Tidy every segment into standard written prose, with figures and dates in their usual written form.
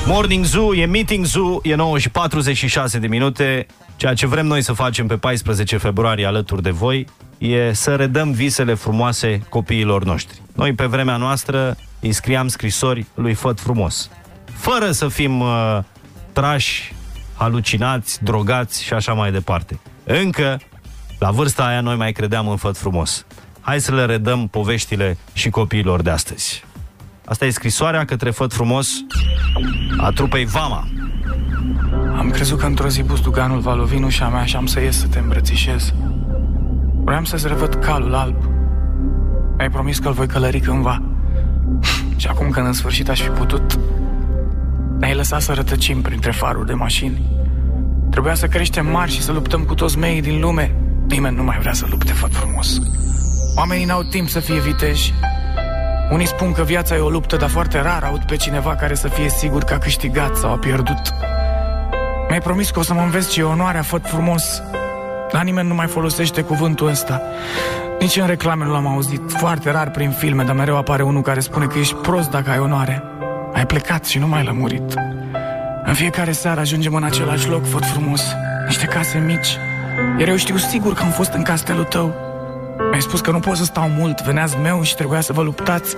Morning Zoo, e Meeting Zoo, e 9:46 de minute. Ceea ce vrem noi să facem pe 14 februarie alături de voi e să redăm visele frumoase copiilor noștri. Noi pe vremea noastră îi scriam scrisori lui Făt Frumos, fără să fim trași, halucinați, drogați și așa mai departe. Încă, la vârsta aia, noi mai credeam în Făt Frumos. Hai să le redăm poveștile și copiilor de astăzi. Asta e scrisoarea către Făt Frumos a trupei Vama. Am crezut că într-o zi bustuganul va lovi în ușa mea și am să ies să te îmbrățișez. Vreau să-ți revăd calul alb. Mi-ai promis că-l voi călări cândva. Și acum când în sfârșit aș fi putut, ne-ai lăsat să rătăcim printre faruri de mașini. Trebuia să creștem mari și să luptăm cu toți meii din lume. Nimeni nu mai vrea să lupte, Făt Frumos. Oamenii n-au timp să fie viteji. Unii spun că viața e o luptă, dar foarte rar aud pe cineva care să fie sigur că a câștigat sau a pierdut. Mi-ai promis că o să mă înveți ce e onoarea, Făt Frumos. Dar nimeni nu mai folosește cuvântul ăsta. Nici în reclame nu l-am auzit. Foarte rar prin filme, dar mereu apare unul care spune că ești prost dacă ai onoare. Ai plecat și nu m-ai lămurit. În fiecare seară ajungem în același loc, Făt Frumos. Niște case mici. Iar eu știu sigur că am fost în castelul tău. Mi-ai spus că nu pot să stau mult. Veneați meu și trebuia să vă luptați.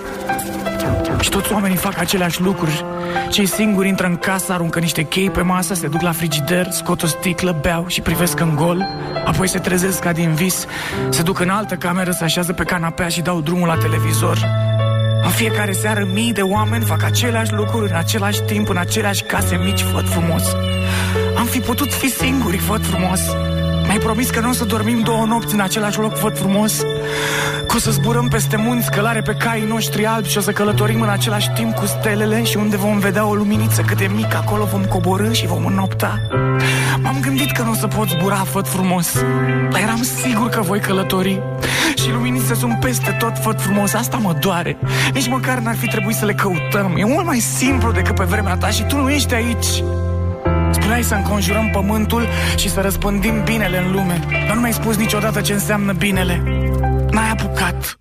Și toți oamenii fac aceleași lucruri. Cei singuri intră în casă, aruncă niște chei pe masă, se duc la frigider, scot o sticlă, beau și privesc în gol. Apoi se trezesc ca din vis, se duc în altă cameră, se așează pe canapea și dau drumul la televizor. În fiecare seară mii de oameni fac aceleași lucruri în același timp, în aceleași case mici, Făt Frumos. Am fi putut fi singuri, Făt Frumos. Mi-ai promis că nu o să dormim 2 nopți în același loc, Făt Frumos. Că o să zburăm peste munți, călare pe caii noștri albi și o să călătorim în același timp cu stelele și unde vom vedea o luminiță cât de mică, acolo vom coborî și vom înnopta. M-am gândit că nu o să pot zbura, Făt Frumos, dar eram sigur că voi călători. Și luminițe sunt peste tot, Făt Frumos, asta mă doare. Nici măcar n-ar fi trebuit să le căutăm. E mult mai simplu decât pe vremea ta și tu nu ești aici. Spuneai să înconjurăm pământul și să răspândim binele în lume, dar nu mi-ai spus niciodată ce înseamnă binele. N-ai apucat.